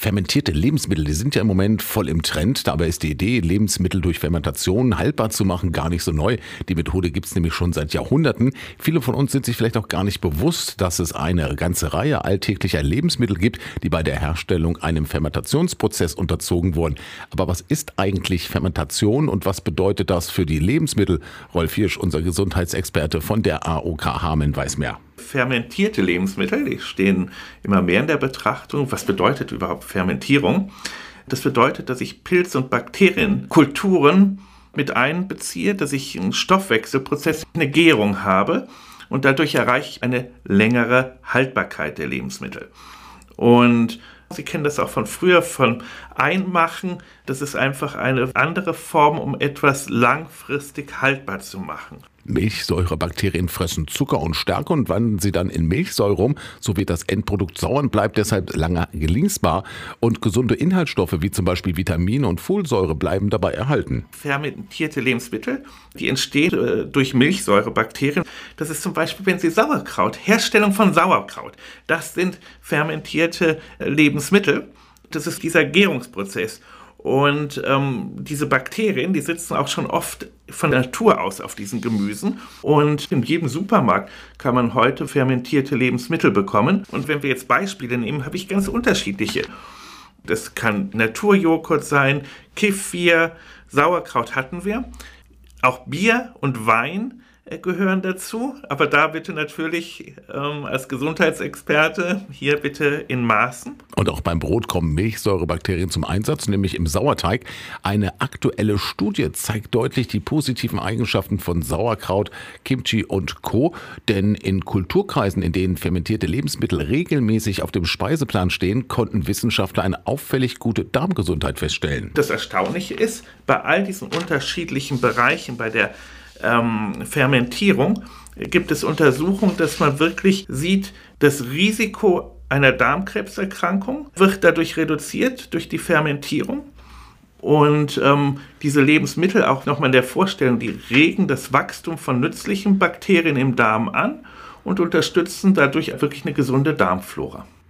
Fermentierte Lebensmittel, die sind ja im Moment voll im Trend. Dabei ist die Idee, Lebensmittel durch Fermentation haltbar zu machen, gar nicht so neu. Die Methode gibt es nämlich schon seit Jahrhunderten. Viele von uns sind sich vielleicht auch gar nicht bewusst, dass es eine ganze Reihe alltäglicher Lebensmittel gibt, die bei der Herstellung einem Fermentationsprozess unterzogen wurden. Aber was ist eigentlich Fermentation und was bedeutet das für die Lebensmittel? Rolf Hirsch, unser Gesundheitsexperte von der AOK Hameln, weiß mehr. Fermentierte Lebensmittel, die stehen immer mehr in der Betrachtung. Was bedeutet überhaupt Fermentierung? Das bedeutet, dass ich Pilze und Bakterienkulturen mit einbeziehe, dass ich einen Stoffwechselprozess, eine Gärung habe und dadurch erreiche ich eine längere Haltbarkeit der Lebensmittel. Und Sie kennen das auch von früher, von Einmachen. Das ist einfach eine andere Form, um etwas langfristig haltbar zu machen. Milchsäurebakterien fressen Zucker und Stärke und wandeln sie dann in Milchsäure um, so wird das Endprodukt sauer und bleibt deshalb lange genießbar. Und gesunde Inhaltsstoffe wie zum Beispiel Vitamine und Folsäure bleiben dabei erhalten. Fermentierte Lebensmittel, die entstehen durch Milchsäurebakterien. Das ist zum Beispiel, wenn Sie Sauerkraut, Herstellung von Sauerkraut, das sind fermentierte Lebensmittel. Das ist dieser Gärungsprozess. Und diese Bakterien, die sitzen auch schon oft von der Natur aus auf diesen Gemüsen. Und in jedem Supermarkt kann man heute fermentierte Lebensmittel bekommen. Und wenn wir jetzt Beispiele nehmen, habe ich ganz unterschiedliche. Das kann Naturjoghurt sein, Kefir, Sauerkraut hatten wir. Auch Bier und Wein gehören dazu, aber da bitte natürlich als Gesundheitsexperte hier bitte in Maßen. Und auch beim Brot kommen Milchsäurebakterien zum Einsatz, nämlich im Sauerteig. Eine aktuelle Studie zeigt deutlich die positiven Eigenschaften von Sauerkraut, Kimchi und Co. Denn in Kulturkreisen, in denen fermentierte Lebensmittel regelmäßig auf dem Speiseplan stehen, konnten Wissenschaftler eine auffällig gute Darmgesundheit feststellen. Das Erstaunliche ist, bei all diesen unterschiedlichen Bereichen, bei der Fermentierung gibt es Untersuchungen, dass man wirklich sieht, das Risiko einer Darmkrebserkrankung wird dadurch reduziert durch die Fermentierung. Und diese Lebensmittel, auch nochmal in der Vorstellung, die regen das Wachstum von nützlichen Bakterien im Darm an und unterstützen dadurch wirklich eine gesunde Darmflora.